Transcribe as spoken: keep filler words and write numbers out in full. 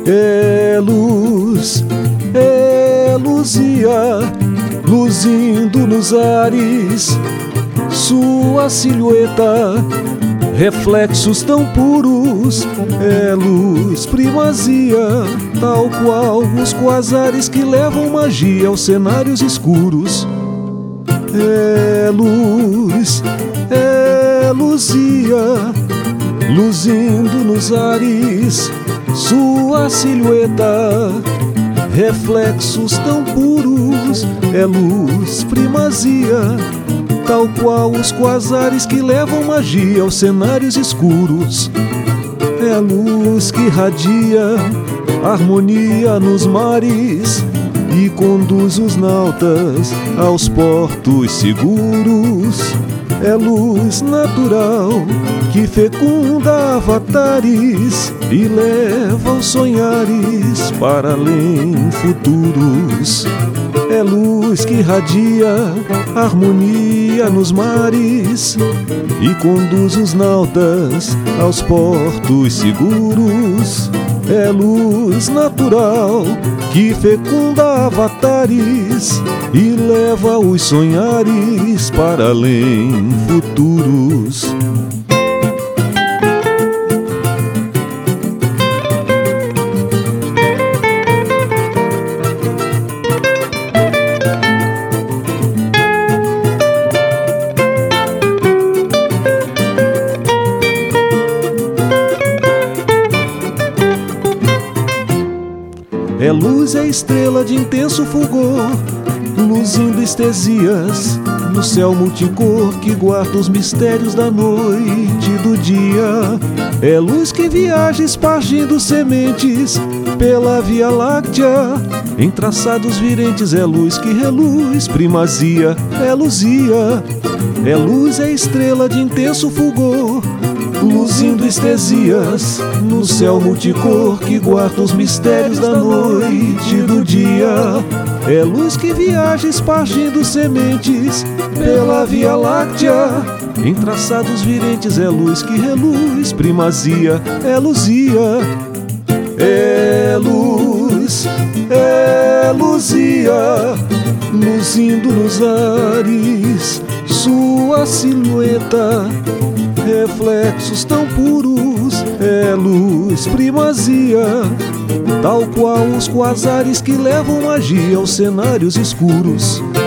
É luz, é luzia, luzindo nos ares, sua silhueta, reflexos tão puros. É luz, primazia, tal qual os quasares que levam magia aos cenários escuros. É luz, é luzia, luzindo nos ares, sua silhueta, reflexos tão puros. É luz, primazia, tal qual os quasares que levam magia aos cenários escuros. É a luz que irradia harmonia nos mares e conduz os nautas aos portos seguros. É luz natural que fecunda avatares e leva os sonhares para além futuros. É luz que irradia harmonia nos mares e conduz os nautas aos portos seguros. É luz natural que fecunda avatares e leva os sonhares para além futuros. É luz, é estrela de intenso fulgor, luzindo estesias no céu multicor que guarda os mistérios da noite e do dia. É luz que viaja espargindo sementes pela Via Láctea, em traçados virentes. É luz que reluz, primazia, é luzia. É luz, é estrela de intenso fulgor, luzindo estesias no céu multicor que guarda os mistérios da noite e do dia. É luz que viaja espargindo sementes pela Via Láctea, em traçados virentes. É luz que reluz, primazia, é luzia. É luz, é luzia, luzindo nos ares, sua silhueta, reflexos tão puros. É luz, primazia, tal qual os quasares que levam magia aos cenários escuros.